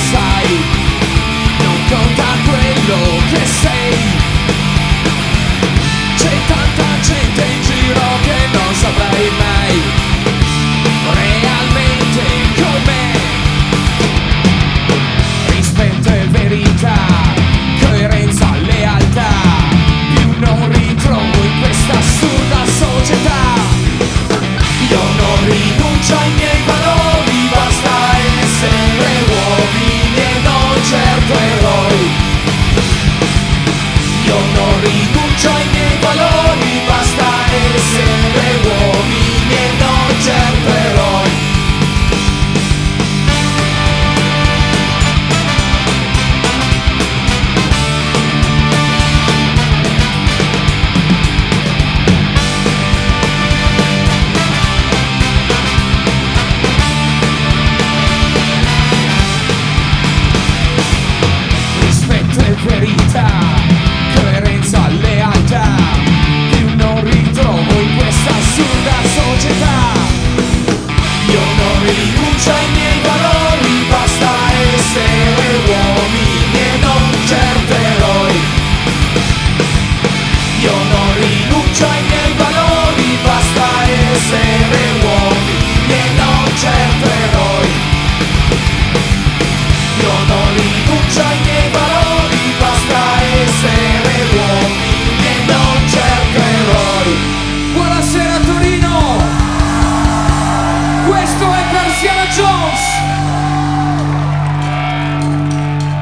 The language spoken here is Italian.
sai, non conta quello che sei. C'è tanta gente in giro che non saprai mai realmente com'è. Rispetto e verità, coerenza, lealtà, più non ritrovo in questa assurda società. Io non rinuncio ai miei valori, basta essere uomini e non certo eroi.